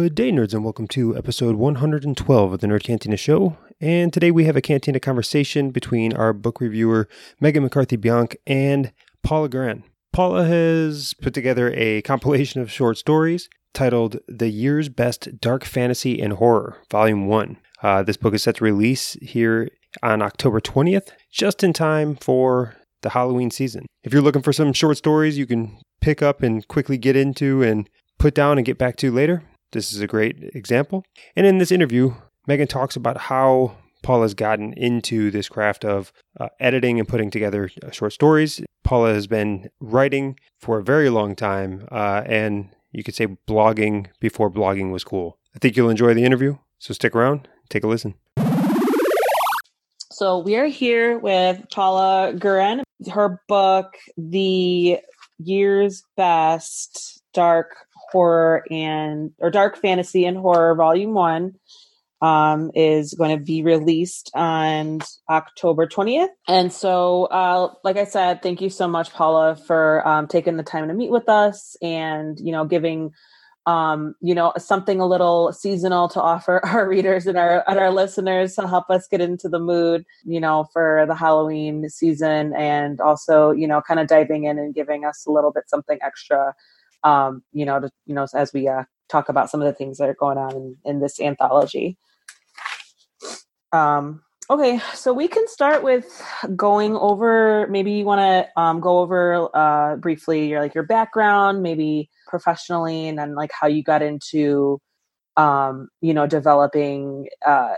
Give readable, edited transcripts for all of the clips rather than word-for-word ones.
Good day, nerds, and welcome to episode 112 of the Nerd Cantina Show. And today we have a Cantina conversation between our book reviewer, Megan McCarthy-Bianc, and Paula Gran. Paula has put together a compilation of short stories titled The Year's Best Dark Fantasy and Horror, Volume 1. This book is set to release here on October 20th, just in time for the Halloween season. If you're looking for some short stories you can pick up and quickly get into and put down and get back to later, this is a great example. And in this interview, Megan talks about how Paula's gotten into this craft of editing and putting together short stories. Paula has been writing for a very long time, and you could say blogging before blogging was cool. I think you'll enjoy the interview, so stick around, take a listen. So we are here with Paula Gran. Her book, The Year's Best Dark Horror or Dark Fantasy and Horror, Volume 1, is going to be released on October 20th. And so, like I said, thank you so much, Paula, for taking the time to meet with us and, giving, something a little seasonal to offer our readers and our listeners to help us get into the mood, for the Halloween season, and also, kind of diving in and giving us a little bit something extra, as we talk about some of the things that are going on in this anthology. Okay, so we can start with going over, maybe you want to go over briefly your background, maybe professionally, and then how you got into, developing,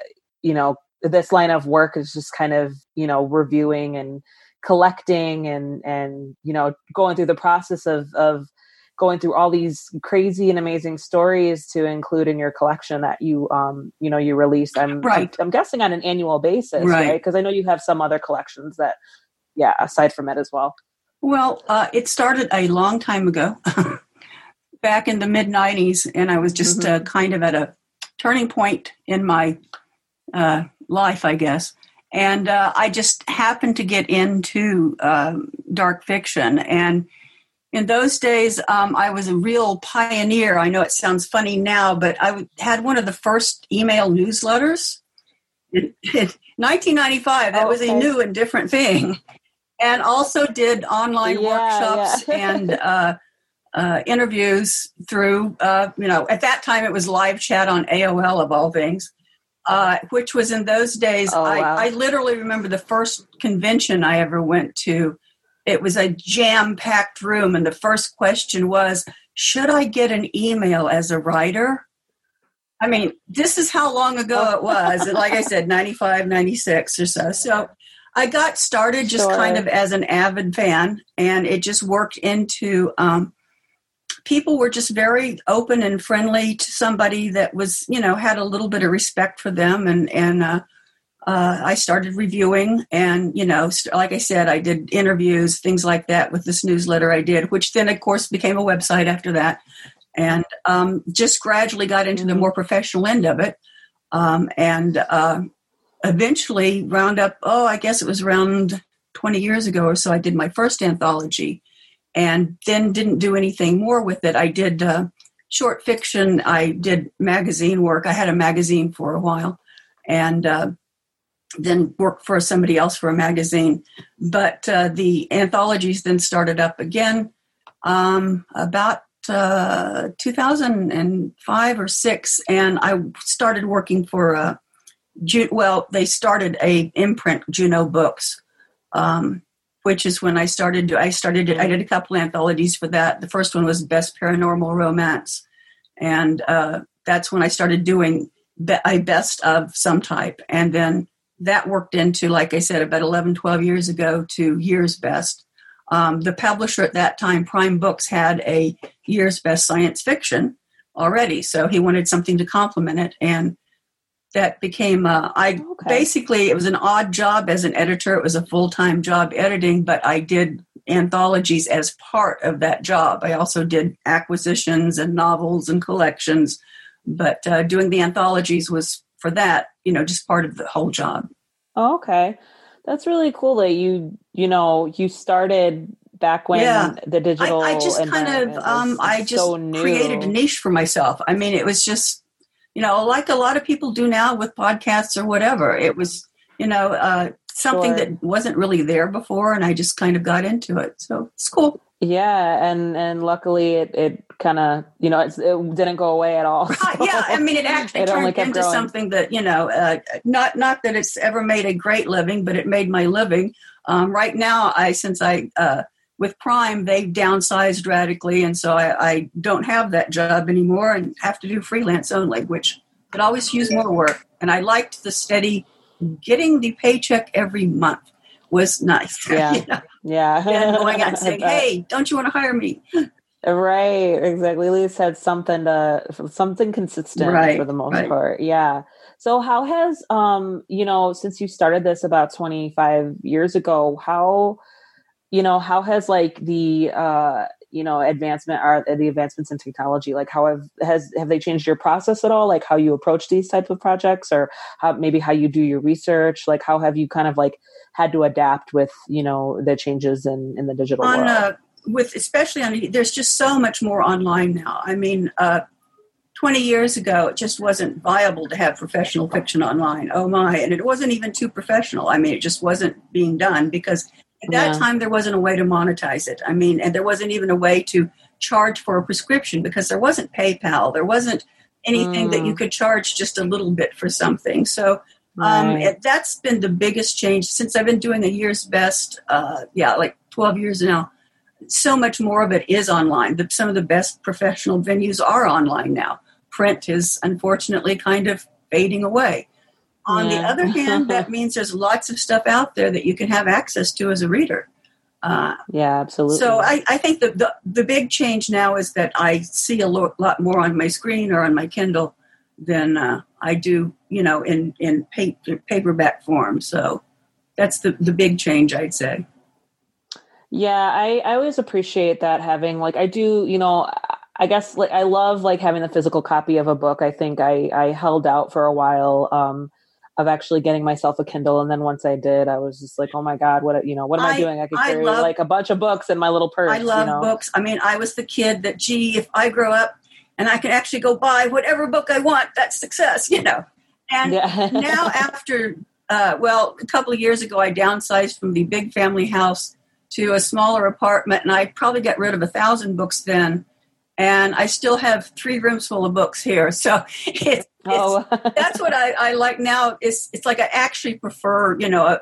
this line of work is just kind of, reviewing and collecting and going through the process of going through all these crazy and amazing stories to include in your collection that you release. I'm guessing on an annual basis, right? Because I know you have some other collections that, aside from it as well. Well, it started a long time ago, back in the mid-90s, and I was just kind of at a turning point in my life, I guess. And I just happened to get into dark fiction. And in those days, I was a real pioneer. I know it sounds funny now, but I had one of the first email newsletters in 1995. That was a new and different thing. And also did online workshops and interviews through, at that time it was live chat on AOL of all things, which was in those days. I literally remember the first convention I ever went to. It was a jam-packed room, and the first question was, should I get an email as a writer? I mean, this is how long ago it was. And like I said, 95, 96 or so. So I got started just kind of as an avid fan, and it just worked into people were just very open and friendly to somebody that was, had a little bit of respect for them. And I started reviewing and, like I said, I did interviews, things like that with this newsletter I did, which then, of course, became a website after that. And just gradually got into the more professional end of it. And eventually round up, I guess it was around 20 years ago or so, I did my first anthology and then didn't do anything more with it. I did short fiction. I did magazine work. I had a magazine for a while. And then worked for somebody else for a magazine. But the anthologies then started up again about 2005 or 6. And I started working for, they started a imprint, Juno Books, which is when I did a couple anthologies for that. The first one was Best Paranormal Romance. And that's when I started doing a best of some type. And then that worked into, like I said, about 11, 12 years ago to Year's Best. The publisher at that time, Prime Books, had a Year's Best science fiction already. So he wanted something to complement it. And that became, basically, it was an odd job as an editor. It was a full-time job editing, but I did anthologies as part of that job. I also did acquisitions and novels and collections. But doing the anthologies was, for that, just part of the whole job. Oh, okay. That's really cool that you started back when the digital I just kind of I just so new. Created a niche for myself. I mean, it was just, like a lot of people do now with podcasts or whatever. It was, something that wasn't really there before, and I just kind of got into it. So it's cool. Yeah, and luckily it kind of, it didn't go away at all. So yeah, I mean, it actually turned into something that, not that it's ever made a great living, but it made my living. Right now, with Prime, they've downsized radically, and so I don't have that job anymore and have to do freelance only, which could always use more work. And I liked the steady getting the paycheck every month was nice. Yeah. Yeah. And going out and saying, hey, don't you want to hire me? Right. Exactly. At least had something consistent for the most part. Yeah. So how has, since you started this about 25 years ago, how has like the, the advancements in technology, like have they changed your process at all? Like how you approach these types of projects, or how you do your research? Like how have you kind of like had to adapt with, the changes in the digital world? There's just so much more online now. I mean, 20 years ago, it just wasn't viable to have professional fiction online. Oh my. And it wasn't even too professional. I mean, it just wasn't being done because at that time, there wasn't a way to monetize it. I mean, and there wasn't even a way to charge for a prescription because there wasn't PayPal. There wasn't anything that you could charge just a little bit for something. So that's been the biggest change since I've been doing a year's best, like 12 years now. So much more of it is online. Some of the best professional venues are online now. Print is unfortunately kind of fading away. On the other hand, that means there's lots of stuff out there that you can have access to as a reader. Yeah, absolutely. So I think the big change now is that I see a lot more on my screen or on my Kindle than I do, in paperback form. So that's the big change, I'd say. Yeah, I always appreciate that having I do, I guess I love having the physical copy of a book. I think I held out for a while of actually getting myself a Kindle. And then once I did, I was just like, oh my God, what am I doing? I could carry a bunch of books in my little purse. I love books. I mean, I was the kid that, if I grow up and I can actually go buy whatever book I want, that's success, And now after, a couple of years ago, I downsized from the big family house to a smaller apartment, and I probably got rid of 1,000 books then. And I still have 3 rooms full of books here. So that's what I like now. It's like I actually prefer,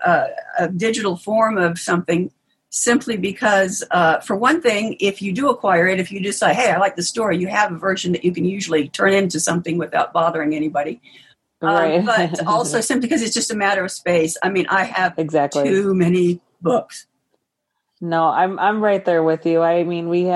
a digital form of something simply because, for one thing, if you do acquire it, if you decide, hey, I like the story, you have a version that you can usually turn into something without bothering anybody. Right. But also simply because it's just a matter of space. I mean, I have too many books. No, I'm right there with you. I mean, we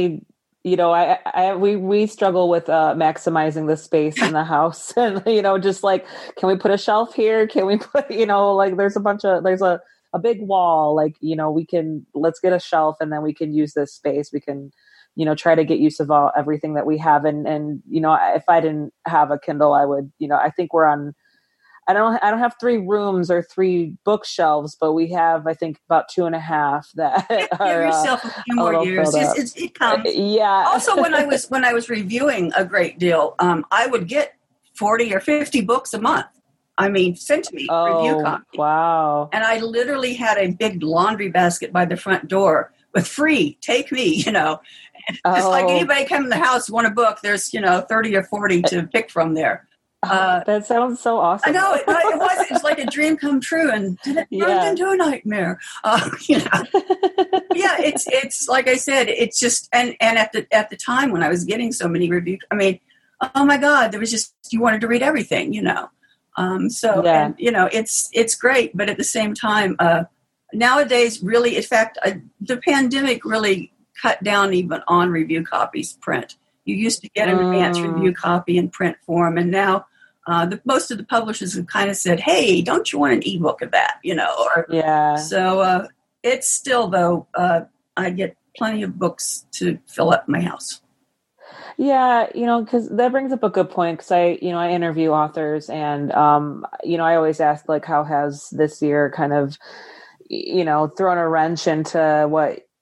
struggle with maximizing the space in the house, and just can we put a shelf here? Can we put there's a big wall, let's get a shelf, and then we can use this space. We can try to get use of everything that we have, and if I didn't have a Kindle, I would I think I don't have 3 rooms or 3 bookshelves, but we have, I think, about 2.5 that give yourself a few more years. It comes. Yeah. Also, when I was reviewing a great deal, I would get 40 or 50 books a month. I mean, sent to me, review copy. Wow. And I literally had a big laundry basket by the front door with free, take me, It's like anybody come in the house, want a book, there's, 30 or 40 to pick from there. That sounds so awesome. I know it was. It's like a dream come true, and it turned into a nightmare. Yeah, it's like I said. It's just and at the time when I was getting so many reviews, I mean, oh my God, there was just you wanted to read everything, And it's great, but at the same time, nowadays, really, in fact, the pandemic really cut down even on review copies print. You used to get an advanced review copy in print form, and now most of the publishers have kind of said, "Hey, don't you want an ebook of that?" So it's still though. I get plenty of books to fill up my house. Yeah, because that brings up a good point. Because I interview authors, and I always ask how has this year kind of thrown a wrench into what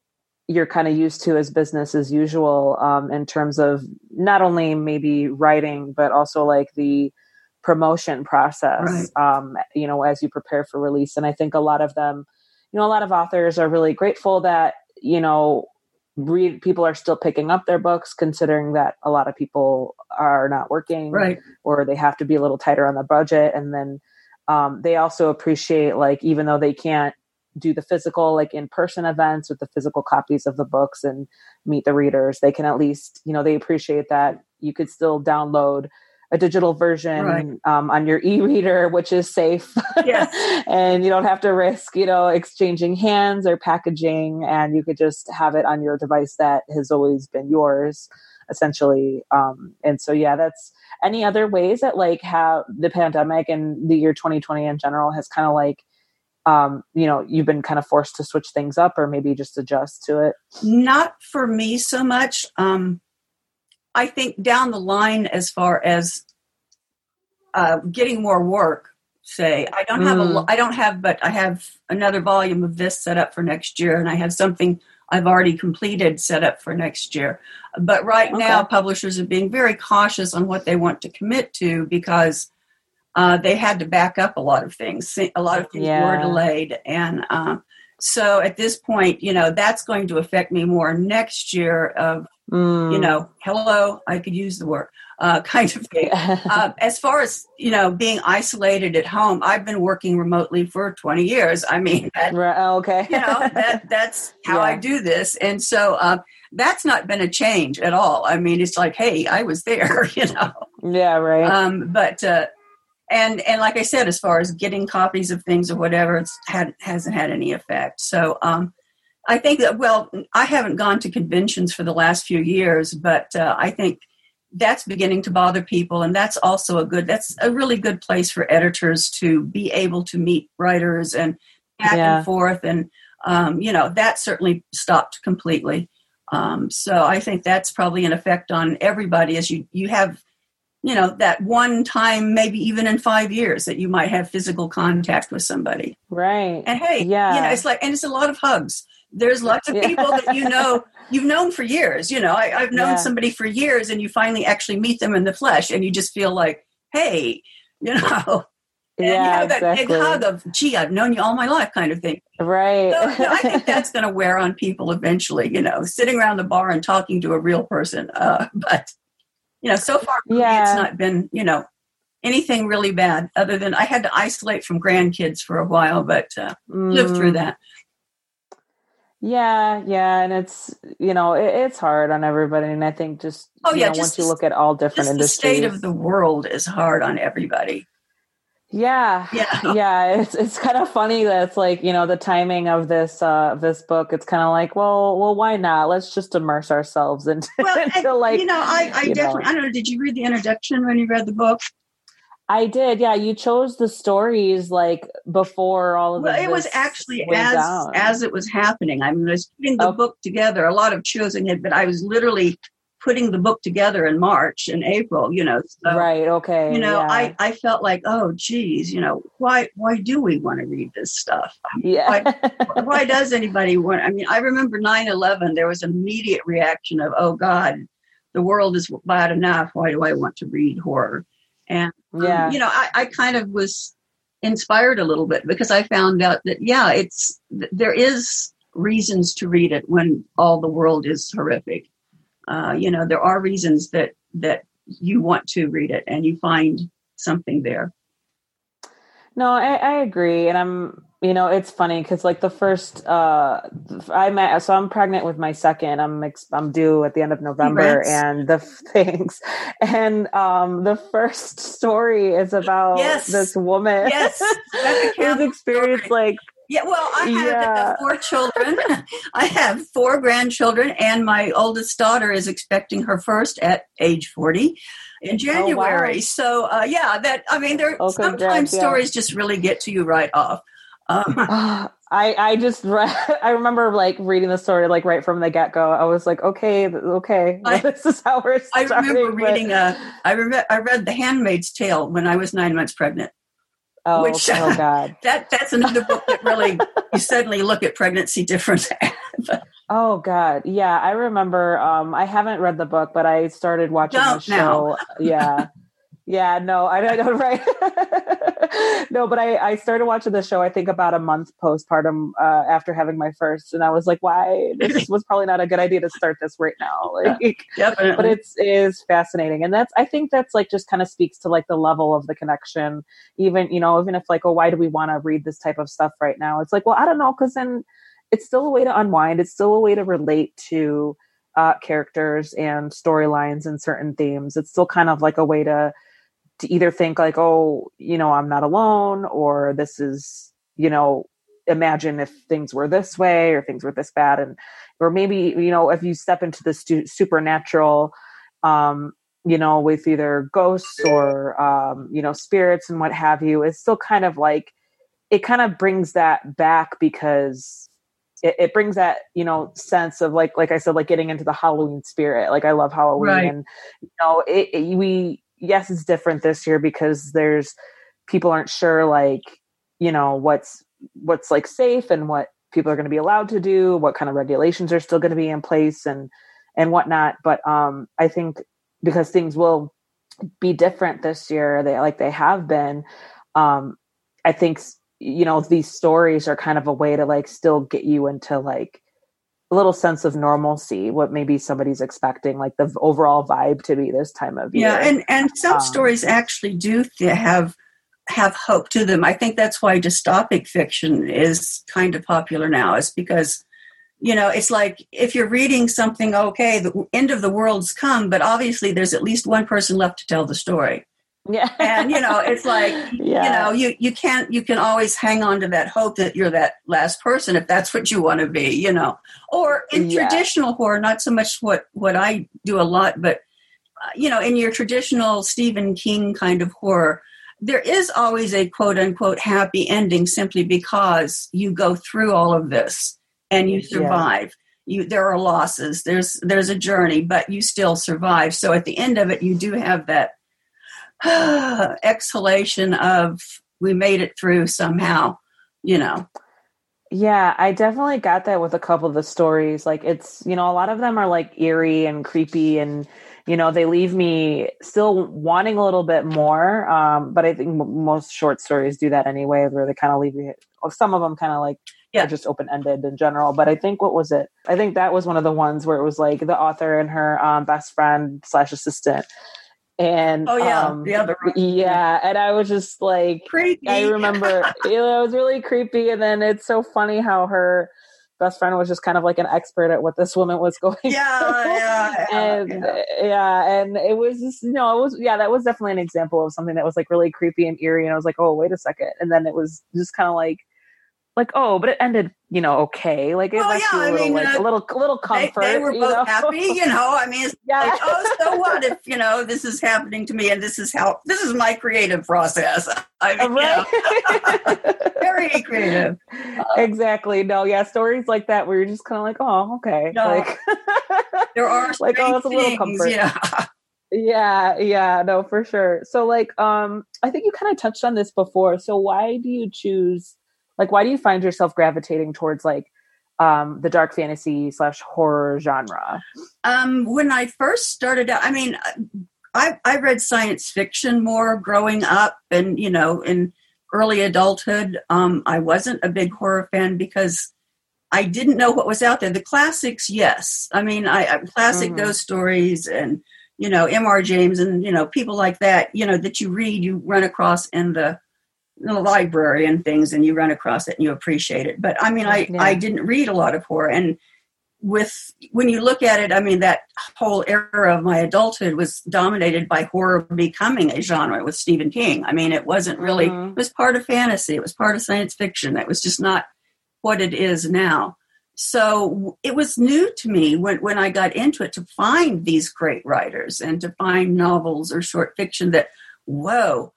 you're kind of used to as business as usual, in terms of not only maybe writing, but also like the promotion process, right. As you prepare for release. And I think a lot of them, a lot of authors are really grateful that, people are still picking up their books, considering that a lot of people are not working, right, or they have to be a little tighter on the budget. And then they also appreciate, like, even though they can't do the physical, like in-person events with the physical copies of the books and meet the readers, they can at least, they appreciate that you could still download a digital version, right. On your e-reader, which is safe. Yes. And you don't have to risk, exchanging hands or packaging, and you could just have it on your device that has always been yours, essentially. And so, that's any other ways that like how the pandemic and the year 2020 in general has kind of like, you've been kind of forced to switch things up or maybe just adjust to it? Not for me so much. I think down the line, as far as getting more work, say, I have another volume of this set up for next year, and I have something I've already completed set up for next year. But right now, publishers are being very cautious on what they want to commit to, because they had to back up a lot of things. A lot of things were delayed. And so at this point, that's going to affect me more next year of, hello, I could use the work kind of thing. As far as, being isolated at home, I've been working remotely for 20 years. I mean, that's how I do this. And so that's not been a change at all. I mean, it's like, hey, I was there, Yeah, right. But and like I said, as far as getting copies of things or whatever, hasn't had any effect. So I think that, I haven't gone to conventions for the last few years, but I think that's beginning to bother people. And that's also that's a really good place for editors to be able to meet writers and back and forth. And, that certainly stopped completely. So I think that's probably an effect on everybody, as you have, that one time, maybe even in 5 years, that you might have physical contact with somebody. Right. And hey, it's like, and it's a lot of hugs. There's lots of people that you've known for years. I've known somebody for years, and you finally actually meet them in the flesh, and you just feel like, hey, and you have that big hug of, gee, I've known you all my life kind of thing. Right. So, I think that's going to wear on people eventually, sitting around the bar and talking to a real person. But, so far for me, it's not been, anything really bad, other than I had to isolate from grandkids for a while, but lived through that. Yeah. And it's, it's hard on everybody. And I think just, once you look at all different industries. The state of the world is hard on everybody. Yeah. It's kind of funny that it's like, the timing of this book, it's kind of like, well, why not? Let's just immerse ourselves into like, I definitely, I don't know. Did you read the introduction when you read the book? I did. Yeah. You chose the stories like before all of this. It was actually as it was happening. I mean, I was putting the book together, a lot of choosing it, but I was literally putting the book together in March and April, So, right. Okay. I felt like, oh, geez, why do we want to read this stuff? Yeah. Why does anybody want? I mean, I remember 9/11, there was an immediate reaction of, oh God, the world is bad enough. Why do I want to read horror? And, I kind of was inspired a little bit, because I found out that, there is reasons to read it when all the world is horrific. There are reasons that you want to read it, and you find something there. No, I agree. And I'm, it's funny because like the first, I'm pregnant with my second, I'm due at the end of November. Congrats. And thanks. And the first story is about this woman who's experienced like, I had 4 children. I have 4 grandchildren, and my oldest daughter is expecting her first at age 40 in January. Oh, wow. So, sometimes stories just really get to you right off. I remember like reading the story like right from the get-go. I was like, okay, this is how we're starting. I remember reading I read The Handmaid's Tale when I was 9 months pregnant. Which, oh God. That's another book that really, you suddenly look at pregnancy different. Oh God. Yeah. I remember, I haven't read the book, but I started watching the show. Yeah. Yeah, no, I don't, right. No, but I started watching the show, I think about a month postpartum, after having my first. And I was like, why? This was probably not a good idea to start this right now. Like, Definitely. But it is fascinating. And I think that's like, just kind of speaks to like the level of the connection, even if like, oh, why do we want to read this type of stuff right now? It's like, well, I don't know. 'Cause then it's still a way to unwind. It's still a way to relate to characters and storylines and certain themes. It's still kind of like a way to either think like, oh, I'm not alone, or this is, imagine if things were this way or things were this bad. Or maybe, if you step into the supernatural, with either ghosts or, spirits and what have you, it's still kind of like, it kind of brings that back because it brings that, sense of like I said, like getting into the Halloween spirit. Like I love Halloween, right. And, yes, it's different this year because people aren't sure, like, what's like safe and what people are going to be allowed to do, what kind of regulations are still going to be in place and whatnot. But I think because things will be different this year, they have been, I think, these stories are kind of a way to like still get you into like a little sense of normalcy, what maybe somebody's expecting, like the overall vibe to be this time of year. Yeah, and some stories actually do have hope to them. I think that's why dystopic fiction is kind of popular now. Is because, it's like if you're reading something, okay, the end of the world's come, but obviously there's at least one person left to tell the story. Yeah. And, it's like, yeah. you can always hang on to that hope that you're that last person if that's what you want to be, or in traditional horror, not so much what I do a lot, but, in your traditional Stephen King kind of horror, there is always a quote unquote happy ending simply because you go through all of this and you survive. There are losses, there's a journey, but you still survive. So at the end of it, you do have that exhalation of we made it through somehow, Yeah, I definitely got that with a couple of the stories. Like it's, a lot of them are like eerie and creepy and, they leave me still wanting a little bit more. But I think most short stories do that anyway, where they kind of leave you, some of them kind of like, are just open-ended in general. But I think, what was it? I think that was one of the ones where it was like the author and her best friend / assistant. And the other one. Yeah, and I was just like creepy. I remember it was really creepy, and then it's so funny how her best friend was just kind of like an expert at what this woman was going through. And it was just that was definitely an example of something that was like really creepy and eerie, and I was like, oh, wait a second. And then it was just kind of like, oh, but it ended, okay. Like it left you a little comfort. They were both happy, I mean, it's like, oh, so what if, this is happening to me and this is my creative process. I mean, very creative. Exactly. No, yeah. Stories like that where you're just kind of like, oh, okay. No, like there are like, oh, it's a little comfort. Yeah. No, for sure. So like, I think you kind of touched on this before. So why do you choose, why do you find yourself gravitating towards the dark fantasy / horror genre? When I first started out, I mean, I read science fiction more growing up and, in early adulthood. I wasn't a big horror fan because I didn't know what was out there. The classics, yes. I mean, classic ghost stories and, M.R. James and, people like that, that you read, you run across in the library and things, and you run across it and you appreciate it. But I mean, I didn't read a lot of horror. And when you look at it, I mean, that whole era of my adulthood was dominated by horror becoming a genre with Stephen King. I mean, it wasn't really, it was part of fantasy. It was part of science fiction. It was just not what it is now. So it was new to me when I got into it to find these great writers and to find novels or short fiction that, whoa,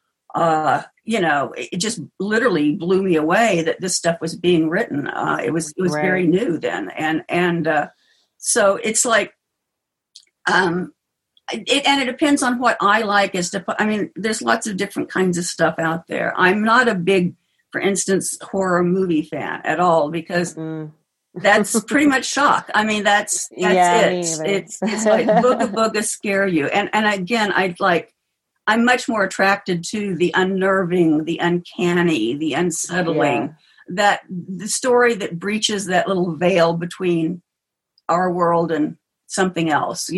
it just literally blew me away that this stuff was being written. It was very new then. And so it's like, it depends on what I like. There's lots of different kinds of stuff out there. I'm not a big, for instance, horror movie fan at all, because that's pretty much shock. I mean, that's it. It's like booga booga scare you. And again, I'm much more attracted to the unnerving, the uncanny, the unsettling, that the story that breaches that little veil between our world and something else,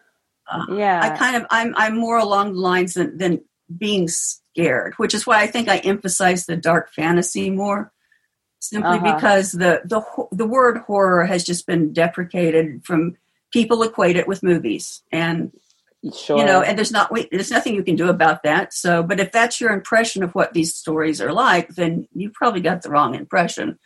I'm more along the lines than being scared, which is why I think I emphasize the dark fantasy more, simply because the word horror has just been deprecated from people equate it with movies, and and there's nothing you can do about that. So, but if that's your impression of what these stories are like, then you probably got the wrong impression.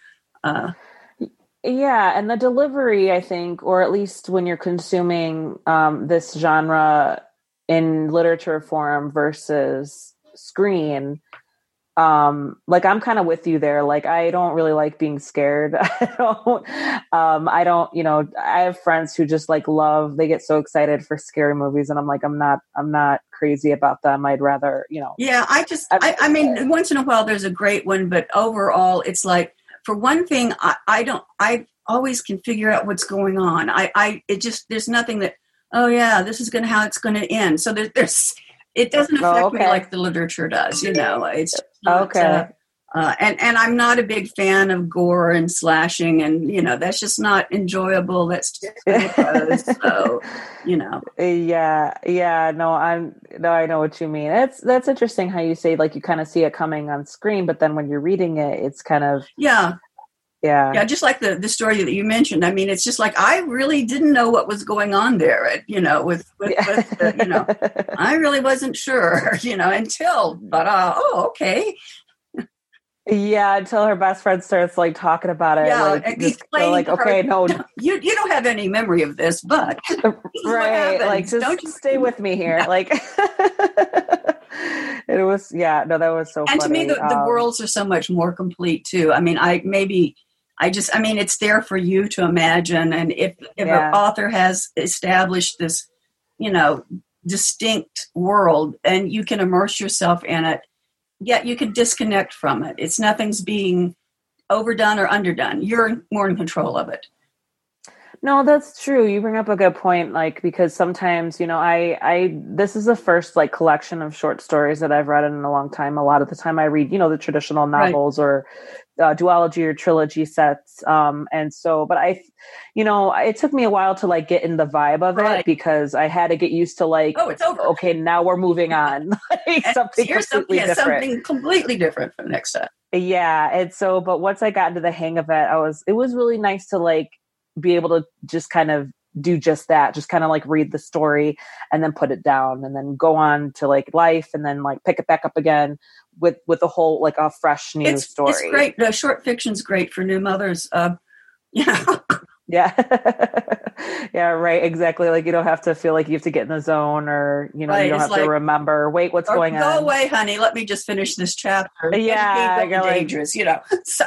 Yeah, and the delivery, I think, or at least when you're consuming this genre in literature form versus screen, I'm kind of with you there. Like, I don't really like being scared. I have friends who just they get so excited for scary movies, and I'm like, I'm not crazy about them. I'd rather, Yeah, I mean, once in a while there's a great one, but overall it's like, for one thing, I always can figure out what's going on. There's nothing that, this is how it's going to end. So it doesn't affect me like the literature does, it's not, and I'm not a big fan of gore and slashing, and, that's just not enjoyable. That's just so, Yeah. No, I know what you mean. That's interesting how you say, like, you kind of see it coming on screen, but then when you're reading it, it's kind of, Yeah, just like the story that you mentioned. I mean, it's just like, I really didn't know what was going on there. I really wasn't sure, until, but okay. Yeah, until her best friend starts talking about it. Explaining okay, no, you don't have any memory of this, but right, just stay with me here. It was, that was so. And funny. To me, the worlds are so much more complete too. I mean, it's there for you to imagine, and if an author has established this, distinct world, and you can immerse yourself in it, yet you can disconnect from it. Nothing's being overdone or underdone. You're more in control of it. No, that's true. You bring up a good point, because sometimes, this is the first collection of short stories that I've read in a long time. A lot of the time I read, the traditional novels or duology or trilogy sets. And so, but it took me a while to get in the vibe of it, because I had to get used to it's over. Okay, now we're moving on. Something completely different for the next time. Yeah. And so, but once I got into the hang of it, it was really nice to be able to just kind of do just that, just kind of read the story and then put it down and then go on to life, and then pick it back up again with a whole a fresh new story. It's great. The short fiction's great for new mothers. Yeah. Yeah, right. Exactly. You don't have to feel like you have to get in the zone, or, you don't have to remember, wait, what's going on? Go away, honey. Let me just finish this chapter. Yeah. Dangerous, so.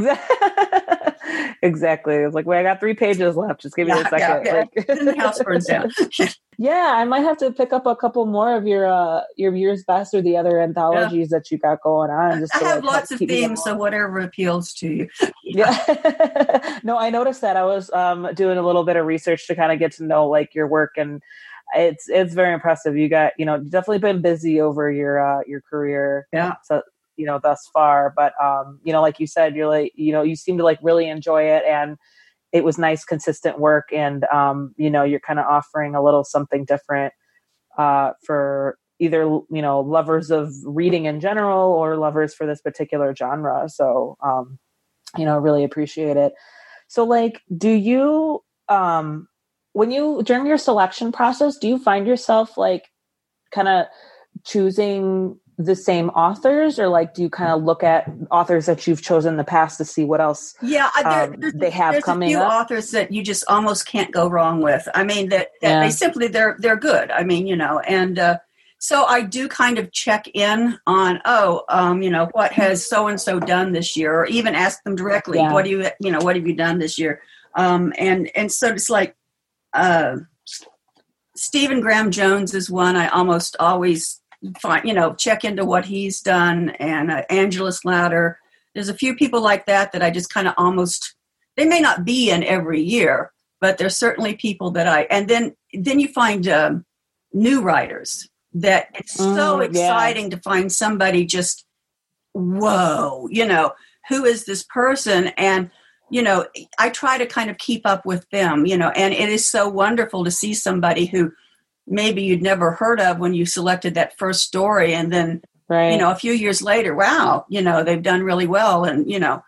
Exactly. It's wait, I got 3 pages left. Just give me a second. Then the house burns down. Yeah, I might have to pick up a couple more of your Year's Best or the other anthologies that you got going on. I have lots of themes, so whatever appeals to you. Yeah. No, I noticed that. I was doing a little bit of research to kind of get to know your work, and it's very impressive. You got definitely been busy over your career. Yeah. So thus far, but like you said, you're you seem to really enjoy it, and it was nice, consistent work, and you're kind of offering a little something different for either lovers of reading in general or lovers for this particular genre. So really appreciate it. So do you when you during your selection process, do you find yourself kind of choosing the same authors, or do you kind of look at authors that you've chosen in the past to see what else they have coming up? There's a few authors that you just almost can't go wrong with. I mean, that they simply, they're good. I mean, and so I do kind of check in on, what has so-and-so done this year, or even ask them directly, what have you done this year? And so it's Stephen Graham Jones is one I almost always find, check into what he's done, and Angela Slatter. There's a few people like that I just kind of almost, they may not be in every year, but there's certainly people that and then you find new writers that it's so exciting to find somebody just, whoa, who is this person? And, I try to kind of keep up with them, and it is so wonderful to see somebody who maybe you'd never heard of when you selected that first story. And then, a few years later, wow, they've done really well. And,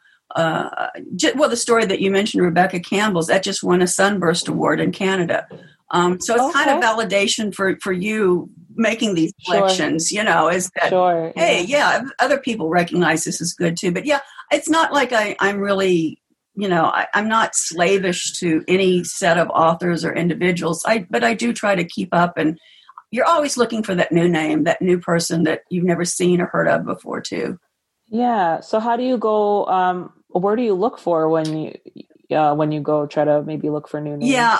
the story that you mentioned, Rebecca Campbell's, that just won a Sunburst Award in Canada. So it's kind of validation for you making these selections, is that, hey, other people recognize this is good too. But it's not like I'm really, I'm not slavish to any set of authors or individuals. But I do try to keep up, and you're always looking for that new name, that new person that you've never seen or heard of before too. Yeah. So how do you go, where do you look for when you go try to maybe look for new names? Yeah.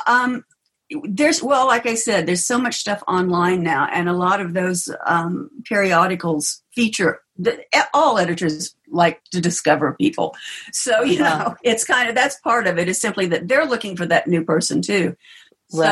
Like I said, there's so much stuff online now, and a lot of those periodicals feature all editors like to discover people. So, it's kind of, that's part of it, is simply that they're looking for that new person too. So,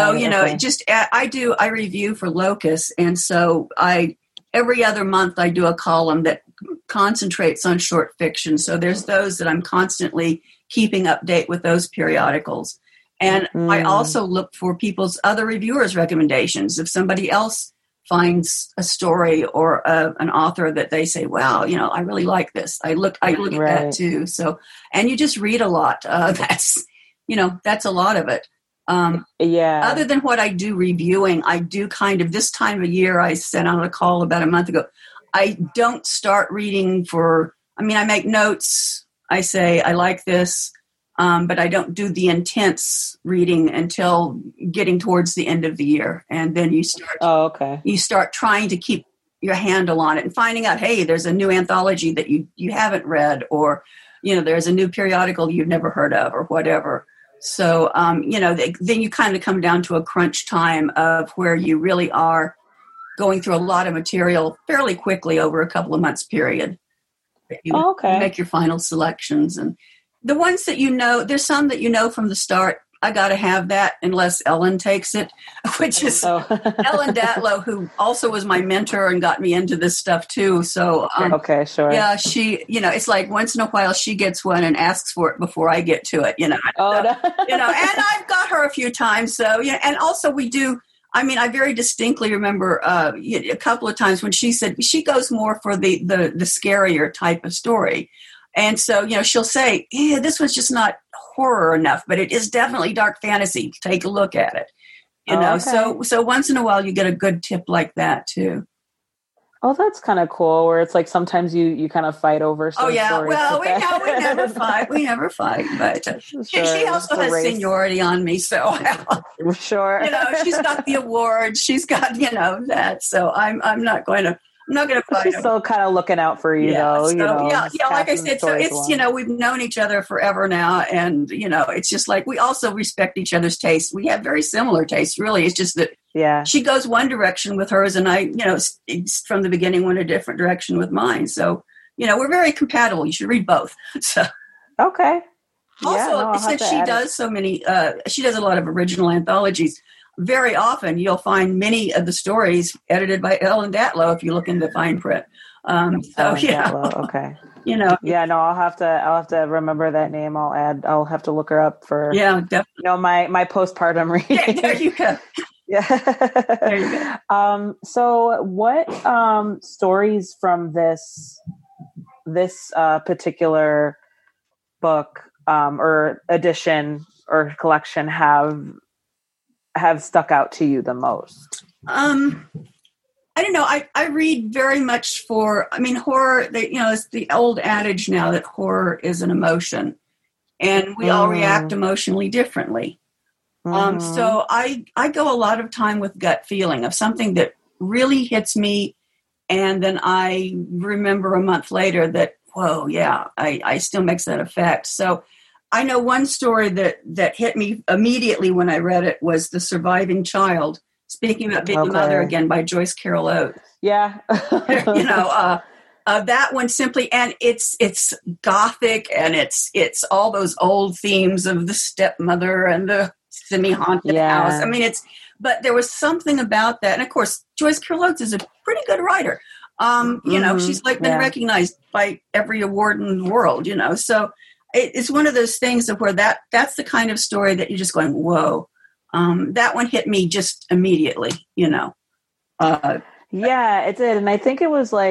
I review for Locus. And so every other month I do a column that concentrates on short fiction. So there's those that I'm constantly keeping update with those periodicals. And I also look for people's other reviewers' recommendations. If somebody else finds a story or an author that they say, wow, I really like this, I look at that too. So, and you just read a lot. That's a lot of it. Other than what I do reviewing, I do kind of, this time of year, I sent out a call about a month ago. I don't start reading I make notes. I say, I like this. But I don't do the intense reading until getting towards the end of the year. And then you start, you start trying to keep your handle on it and finding out, hey, there's a new anthology that you haven't read, or, there's a new periodical you've never heard of, or whatever. So, then you kind of come down to a crunch time of where you really are going through a lot of material fairly quickly over a couple of months period. You make your final selections, and the ones that there's some that from the start, I got to have that unless Ellen takes it, which is Ellen Datlow, who also was my mentor and got me into this stuff too. So, yeah, she, it's like once in a while she gets one and asks for it before I get to it, and I've got her a few times. So, and also we do, I very distinctly remember a couple of times when she said she goes more for the scarier type of story. And so, she'll say, this was just not horror enough, but it is definitely dark fantasy. Take a look at it. So once in a while you get a good tip like that too. Oh, that's kind of cool, where it's like sometimes you kind of fight over some stories. Well, we never fight. We never fight. But she also has seniority on me, so sure. She's got the awards. She's got that. So I'm not going to fight. She's still kind of looking out for you, though. Like I said, so it's we've known each other forever now, and it's just like we also respect each other's tastes. We have very similar tastes, really. It's just that she goes one direction with hers, and I, it's from the beginning went a different direction with mine. So we're very compatible. You should read both. So Also, since she does so many, she does a lot of original anthologies. Very often you'll find many of the stories edited by Ellen Datlow if you look in the fine print. Datlow, okay. I'll have to remember that name. I'll have to look her up for definitely. My postpartum reading. Yeah, there you go. There you go. So what stories from this particular book or edition or collection have stuck out to you the most? I don't know. I read very much for, horror, it's the old adage now that horror is an emotion, and we all react emotionally differently. So I go a lot of time with gut feeling of something that really hits me, and then I remember a month later that, whoa, yeah, I still makes that effect. So I know one story that hit me immediately when I read it was The Surviving Child Speaking About Being a Mother Again by Joyce Carol Oates. Yeah. That one simply, and it's gothic, and it's all those old themes of the stepmother and the semi-haunted house. I mean, but there was something about that. And of course, Joyce Carol Oates is a pretty good writer. She's like been recognized by every award in the world, so it's one of those things of where that's the kind of story that you're just going, whoa. That one hit me just immediately, Yeah, it did. And I think it was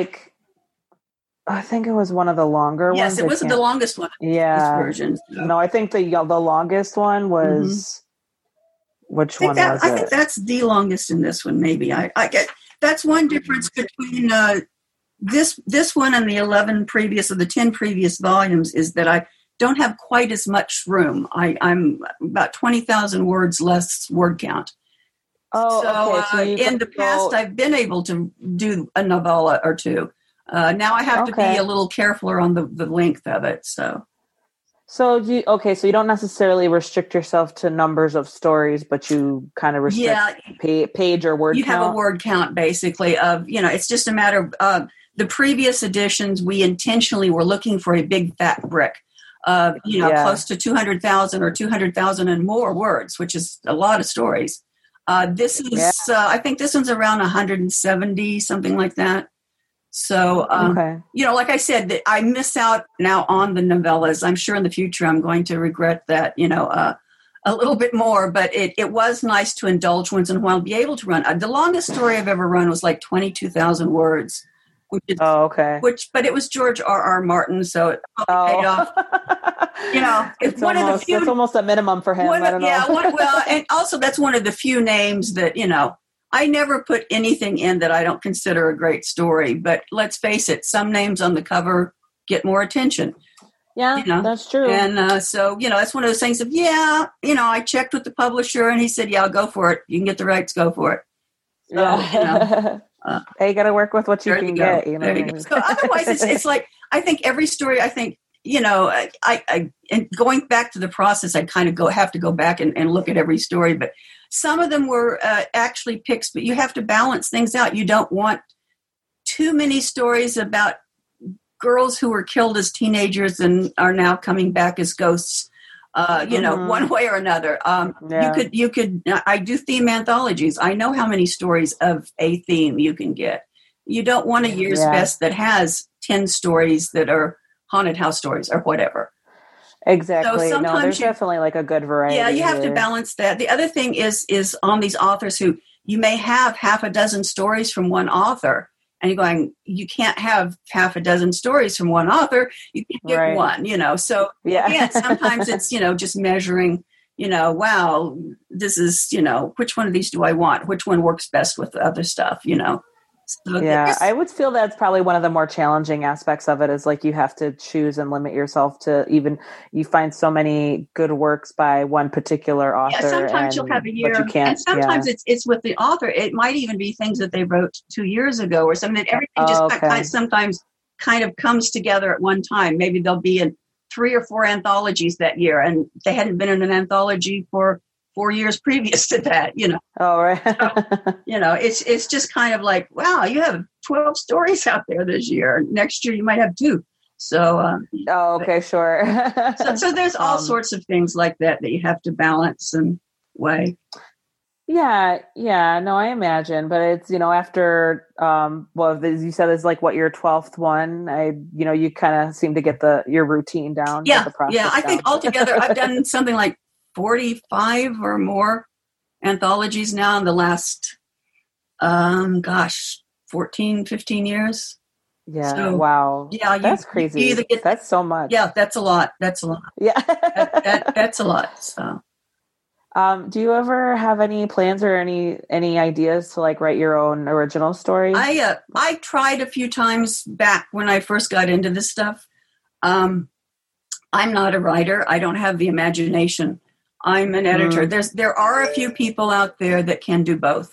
one of the longer ones. Yes, it wasn't the longest one. Yeah. This version. So. No, I think the longest one was, which one was it? I think that's the longest in this one, maybe. I get, that's one difference between this one and the 11 previous or the 10 previous volumes is that I don't have quite as much room. I'm about 20,000 words less word count. Oh, so in the past, I've been able to do a novella or two. Now I have to be a little carefuler on the length of it. So you don't necessarily restrict yourself to numbers of stories, but you kind of restrict page or word count. You have a word count basically of, it's just a matter of the previous editions. We intentionally were looking for a big fat brick of, close to 200,000 or 200,000 and more words, which is a lot of stories. This is, I think this one's around 170, something like that. So, like I said, that I miss out now on the novellas. I'm sure in the future I'm going to regret that, a little bit more. But it was nice to indulge once in a while, be able to run. The longest story I've ever run was like 22,000 words. But it was George R.R. Martin, so it paid off. It's one of the few. That's almost a minimum for him. I don't know. And also that's one of the few names that I never put anything in that I don't consider a great story. But let's face it, some names on the cover get more attention. Yeah, that's true. And so that's one of those things of I checked with the publisher and he said, "Yeah, go for it. You can get the rights. Go for it." So, you got to work with what you can get. There you go. So otherwise, it's like I think every story. I think I and going back to the process, I kind of have to go back and look at every story. But some of them were actually picks, but you have to balance things out. You don't want too many stories about girls who were killed as teenagers and are now coming back as ghosts. One way or another. You could. I do theme anthologies. I know how many stories of a theme you can get. You don't want a year's best that has 10 stories that are haunted house stories or whatever. Exactly. So there's definitely like a good variety. Yeah, you have to balance that. The other thing is on these authors who you may have half a dozen stories from one author. And you're going, you can't have half a dozen stories from one author. You can get one, So, sometimes it's, just measuring, wow, this is, which one of these do I want? Which one works best with the other stuff, So I would feel that's probably one of the more challenging aspects of it is like you have to choose and limit yourself to you find so many good works by one particular author. Yeah, sometimes you'll have a year, but you can't, and sometimes it's with the author. It might even be things that they wrote 2 years ago or something. That everything sometimes kind of comes together at one time. Maybe they'll be in 3 or 4 anthologies that year, and they hadn't been in an anthology for 4 years previous to that, Oh, right. So, it's just kind of like, wow, you have 12 stories out there this year. Next year you might have 2. So, sure. so there's all sorts of things like that you have to balance and weigh. Yeah. No, I imagine, but it's, after, as you said, it's like what your 12th one, you kind of seem to get your routine down. Yeah. The process I think altogether I've done something like 45 or more anthologies now in the last, 14, 15 years. Yeah. So, wow. Yeah. That's crazy. That's so much. Yeah. That's a lot. Yeah. That's a lot. So. Do you ever have any plans or any ideas to like write your own original story? I tried a few times back when I first got into this stuff. I'm not a writer. I don't have the imagination. I'm an editor. There are a few people out there that can do both.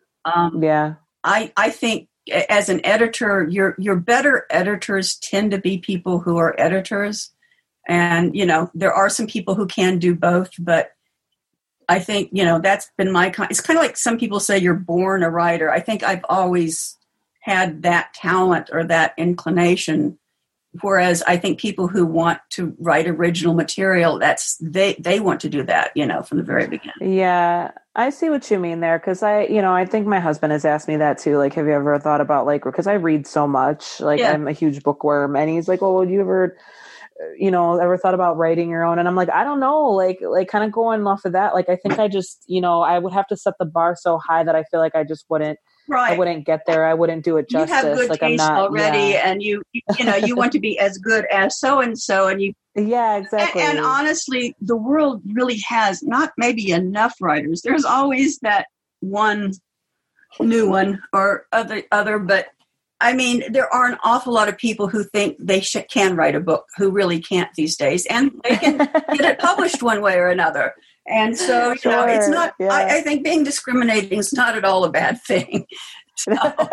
I think as an editor, your better editors tend to be people who are editors. And, there are some people who can do both, but I think, that's been it's kind of like some people say you're born a writer. I think I've always had that talent or that inclination. Whereas I think people who want to write original material, they want to do that, from the very beginning. Yeah, I see what you mean there. Cause I think my husband has asked me that too. Like, have you ever thought about because I read so much, I'm a huge bookworm, and he's like, well, would you ever, ever thought about writing your own? And I'm like, I don't know, like kind of going off of that. Like, I think I just, I would have to set the bar so high that I feel like I just wouldn't. Right. I wouldn't get there. I wouldn't do it justice. You have good taste I'm not, already, and you want to be as good as so and so, and you. Yeah, exactly. And honestly, the world really has not maybe enough writers. There's always that one new one or other, but I mean, there are an awful lot of people who think they can write a book who really can't these days, and they can get it published one way or another. And so, it's not, I think being discriminating is not at all a bad thing. So,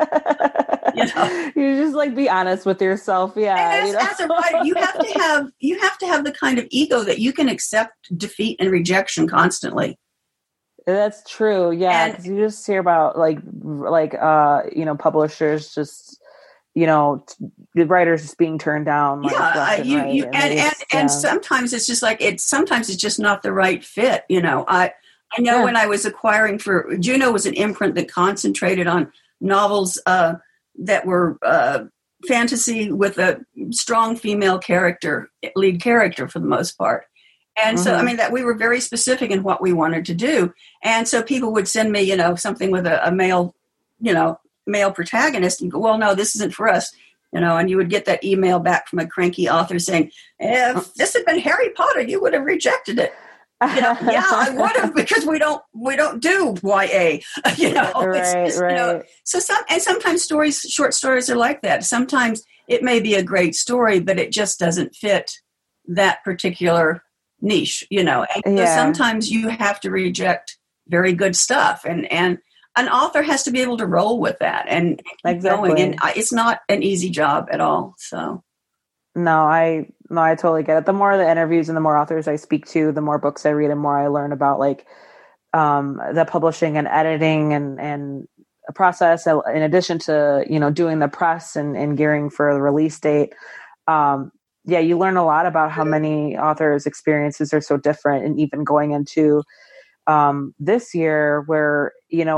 you just be honest with yourself. Yeah. As a writer, you have to have the kind of ego that you can accept defeat and rejection constantly. That's true. Yeah. Cause you just hear about publishers just, the writers just being turned down. And sometimes it's just sometimes it's just not the right fit. I know when I was acquiring for Juno was an imprint that concentrated on novels that were fantasy with a strong female lead character for the most part. And so, I mean, that we were very specific in what we wanted to do. And so people would send me, something with a male, male protagonist, and go, well, no, this isn't for us. And you would get that email back from a cranky author saying, if this had been Harry Potter, you would have rejected it. Yeah, I would have, because we don't do YA. Right. So sometimes short stories are like that. Sometimes it may be a great story, but it just doesn't fit that particular niche. So sometimes you have to reject very good stuff, and an author has to be able to roll with that and keep going. And it's not an easy job at all. So. No, I totally get it. The more the interviews and the more authors I speak to, the more books I read and more I learn about the publishing and editing and a process in addition to, doing the press and gearing for the release date. You learn a lot about how many authors' experiences are so different, and even going into this year where,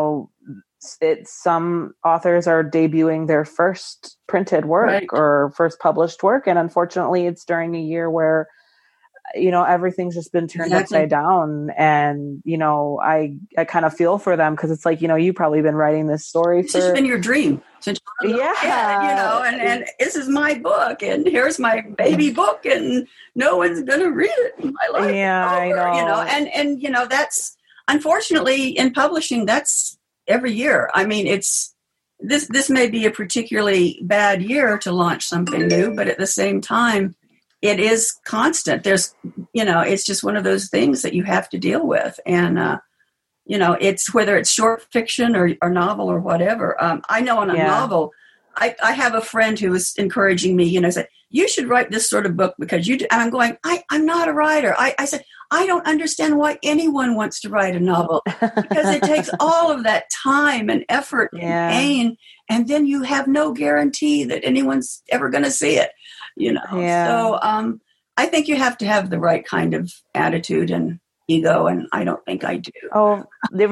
some authors are debuting their first printed work or first published work. And unfortunately it's during a year where, everything's just been turned upside down. And, I kind of feel for them, because it's you've probably been writing this story it's just been your dream since you were a kid, and this is my book, and here's my baby book, and no one's going to read it in my life. Yeah, I know. And that's, unfortunately, in publishing, that's every year. I mean, this may be a particularly bad year to launch something new, but at the same time, it is constant. There's, it's just one of those things that you have to deal with. And, it's whether it's short fiction or novel or whatever. I know on a novel, I have a friend who was encouraging me, said, you should write this sort of book because you do. And I'm going, I'm not a writer. I said, I don't understand why anyone wants to write a novel, because it takes all of that time and effort and pain. And then you have no guarantee that anyone's ever going to see it, So I think you have to have the right kind of attitude and ego, and I don't think I do. Oh,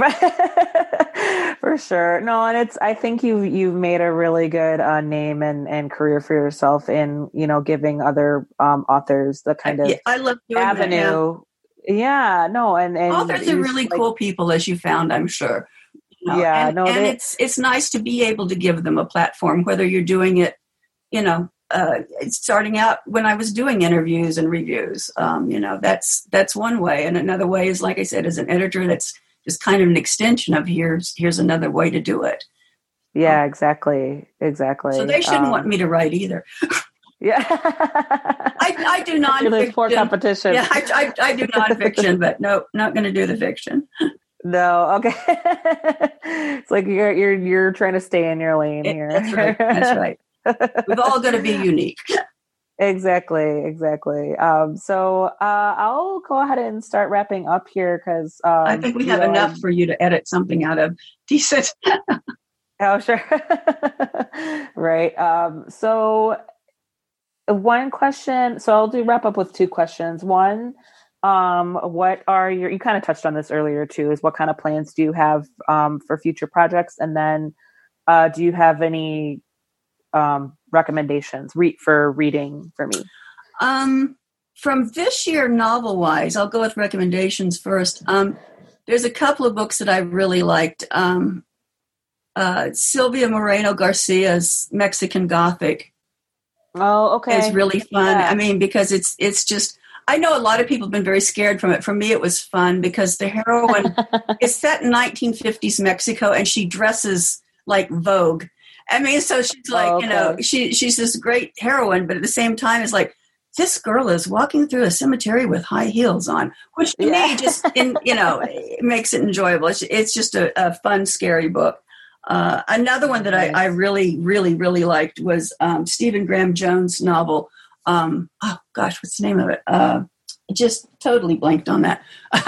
for sure. No, and I think you've made a really good name and career for yourself in, giving other authors the kind of I love doing avenue. That, yeah, no, and authors are really cool people, as you found, I'm sure. It's nice to be able to give them a platform, whether you're doing it, starting out when I was doing interviews and reviews, that's one way. And another way is, like I said, as an editor, that's just kind of an extension of here's another way to do it. Yeah, exactly. So they shouldn't want me to write either. Yeah. I do nonfiction. There's poor competition. Yeah, I do nonfiction, but no, not going to do the fiction. No, okay. It's like you're trying to stay in your lane here. That's right. We've all got to be unique. Exactly. So I'll go ahead and start wrapping up here because I think we have enough for you to edit something out of decent. Oh, sure. Right. So one question. So I'll wrap up with two questions. One, what are you kind of touched on this earlier too, is what kind of plans do you have for future projects? And then do you have any recommendations for reading for me? From this year, novel-wise, I'll go with recommendations first. There's a couple of books that I really liked. Silvia Moreno Garcia's Mexican Gothic. Oh, okay. Is really fun. Yeah. I mean, because it's just, I know a lot of people have been very scared from it. For me, it was fun because the heroine is set in 1950s Mexico and she dresses like Vogue. I mean, so she's like, she's this great heroine, but at the same time, it's like, this girl is walking through a cemetery with high heels on, which to me just, it makes it enjoyable. It's just a fun, scary book. Another one that I really, really, really liked was Stephen Graham Jones' novel. What's the name of it? Just totally blanked on that.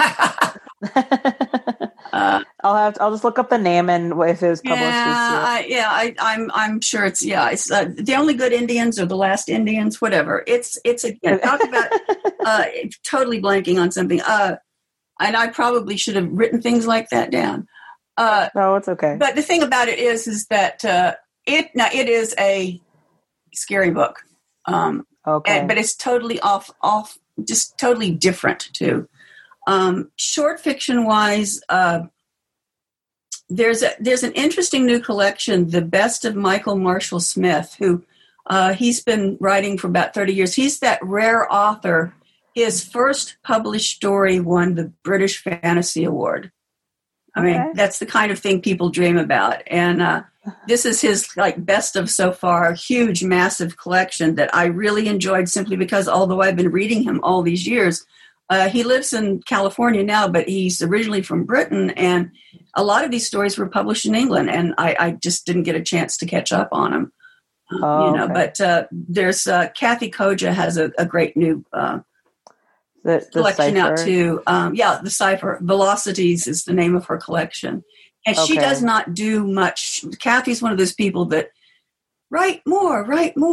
I'll just look up the name and if it was published. I'm sure it's The Only Good Indians or The Last Indians, whatever. It's again talk about totally blanking on something. And I probably should have written things like that down. No, it's okay. But the thing about it is that it is a scary book. Okay. But it's totally off, just totally different too. Short fiction wise, there's an interesting new collection, The Best of Michael Marshall Smith, who he's been writing for about 30 years. He's that rare author. His first published story won the British Fantasy Award. I mean, that's the kind of thing people dream about. And this is his best of so far, huge, massive collection that I really enjoyed simply because although I've been reading him all these years, he lives in California now, but he's originally from Britain. And a lot of these stories were published in England, and I just didn't get a chance to catch up on them. But there's Kathy Koja has a great new the collection Cipher. Out too. The Cipher. Velocities is the name of her collection. And she does not do much. Kathy's one of those people that write more.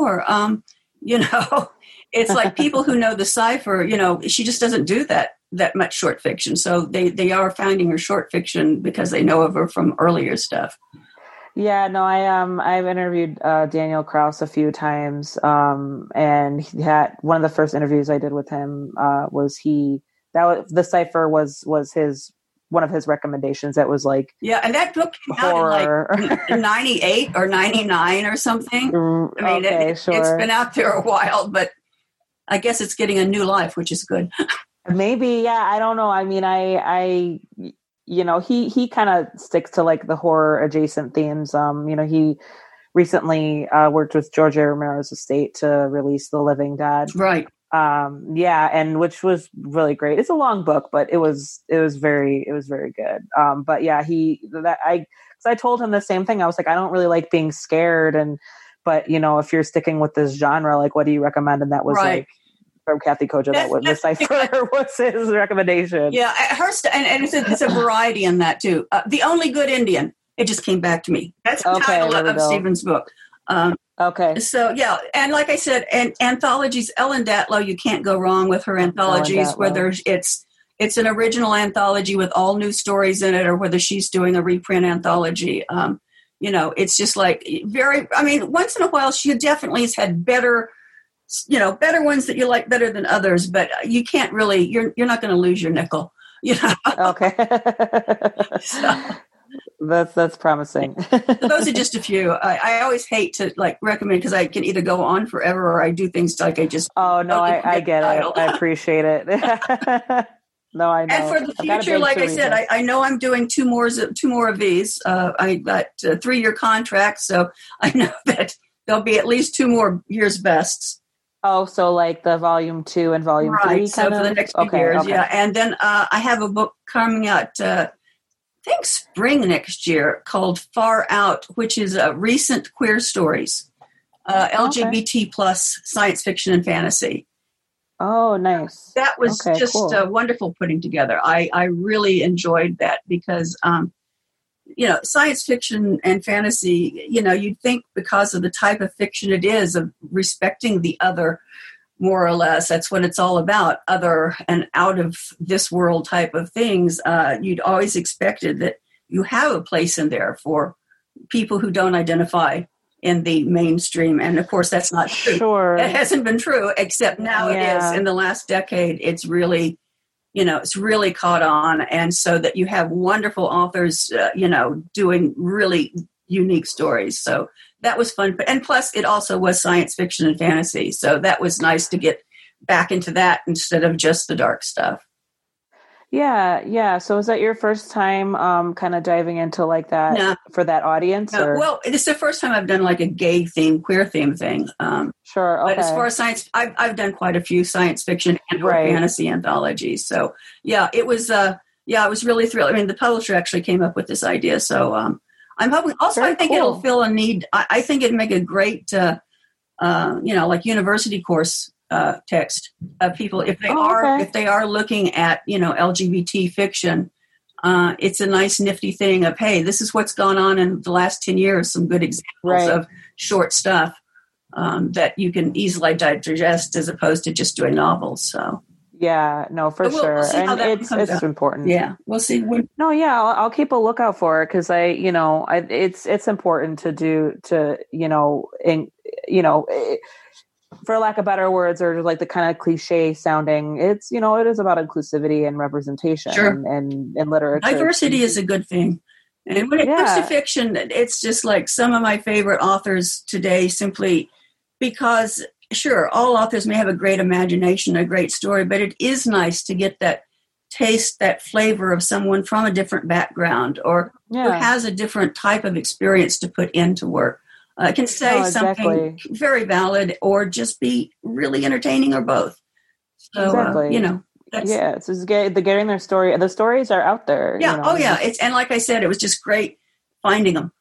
It's like people who know the Cipher, she just doesn't do that much short fiction. So they are finding her short fiction because they know of her from earlier stuff. Yeah, no, I've interviewed Daniel Kraus a few times, and he had one of the first interviews I did with him the Cipher was his one of his recommendations. That was and that book came out in 98 or 99 or something. I mean, it's been out there a while, but I guess it's getting a new life, which is good. Maybe, yeah, I don't know. I mean, he kind of sticks to the horror adjacent themes. He recently worked with George A. Romero's estate to release The Living Dead. Right. And which was really great. It's a long book, but it was very good. But yeah, I told him the same thing. I was like, I don't really like being scared. But if you're sticking with this genre, what do you recommend? And that was from Kathy Koja, that was The Cipher was his recommendation. Yeah, and it's a variety in that too. The Only Good Indian. It just came back to me. That's the title of Stephen's book. So yeah, and like I said, and anthologies. Ellen Datlow, you can't go wrong with her anthologies. Whether it's an original anthology with all new stories in it, or whether she's doing a reprint anthology. It's just once in a while she definitely has had better ones that you like better than others, but you can't really, you're not going to lose your nickel, Okay. So, that's promising. So those are just a few. I always hate to recommend because I can either go on forever or I do things I just. Oh no, I get it. I appreciate it. No, I know. And for the future, like I said, I know I'm doing two more of these. I got 3-year contracts, so I know that there'll be at least 2 more years bests. Oh, so the volume 2 and volume 3? So for the next few years, yeah. And then I have a book coming out, I think spring next year, called Far Out, which is recent queer stories. LGBT plus science fiction and fantasy. Oh, nice. That was just wonderful putting together. I really enjoyed that because, science fiction and fantasy, you'd think because of the type of fiction it is, of respecting the other, more or less, that's what it's all about, other and out of this world type of things. You'd always expected that you have a place in there for people who don't identify in the mainstream. And of course, that's not true. Sure. It hasn't been true, except now it is. In the last decade, it's really, it's really caught on. And so that you have wonderful authors, doing really unique stories. So that was fun. And plus, it also was science fiction and fantasy. So that was nice to get back into that instead of just the dark stuff. Yeah. So is that your first time kind of diving into like that for that audience? No. Well, it's the first time I've done like a gay theme, queer theme thing. Sure. Okay. But as far as science, I've done quite a few science fiction and fantasy anthologies. So it was really thrilling. I mean, the publisher actually came up with this idea. So I'm hoping also, I think it'll fill a need. I think it'd make a great, like university course text of people if they are looking at LGBT fiction. It's a nice nifty thing of, hey, this is what's gone on in the last 10 years, some good examples of short stuff that you can easily digest as opposed to just doing novels. So for sure. We'll see how that it's important. Yeah, we'll see. I'll keep a lookout for it because it's important for lack of better words, or like the kind of cliche sounding, it is about inclusivity and representation and literature. Diversity is a good thing. And when it comes to fiction, it's just like some of my favorite authors today, simply because, sure, all authors may have a great imagination, a great story, but it is nice to get that taste, that flavor of someone from a different background or who has a different type of experience to put into work. Can say something very valid or just be really entertaining or both. So, it's just getting their story. The stories are out there. Yeah. And like I said, it was just great finding them.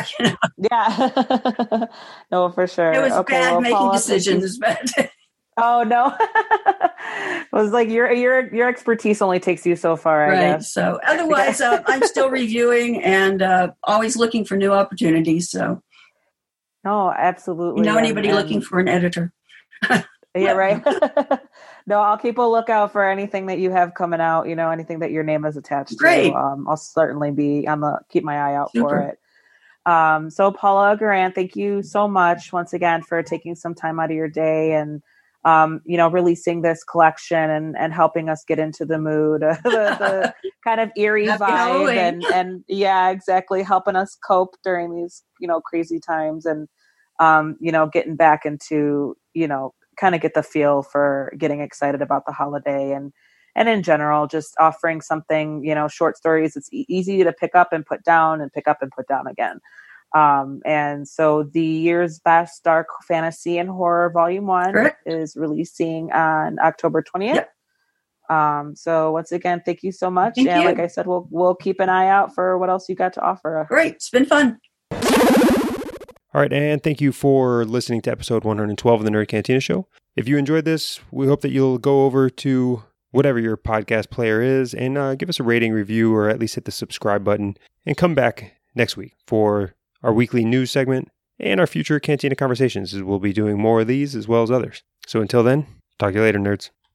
Yeah. No, for sure. It was bad making Paula, decisions, but. Oh no. It was like your expertise only takes you so far, I guess. So otherwise, I'm still reviewing and always looking for new opportunities. So. No, absolutely. You know anybody looking for an editor? Yeah, right. No, I'll keep a lookout for anything that you have coming out, anything that your name is attached to. I'll certainly keep my eye out for it. So Paula Guran, thank you so much once again for taking some time out of your day and, releasing this collection and helping us get into the mood, the kind of eerie vibe and exactly, helping us cope during these, crazy times and, getting back into, kind of get the feel for getting excited about the holiday and in general, just offering something, short stories. It's easy to pick up and put down and pick up and put down again. And so the year's best dark fantasy and horror volume 1 is releasing on October 20th. Yep. So once again, thank you so much. Thank you. Like I said, we'll keep an eye out for what else you got to offer. Great. It's been fun. All right. And thank you for listening to episode 112 of the Nerd Cantina Show. If you enjoyed this, we hope that you'll go over to whatever your podcast player is and give us a rating, review, or at least hit the subscribe button and come back next week for our weekly news segment and our future Cantina conversations, as we'll be doing more of these as well as others. So until then, talk to you later, nerds.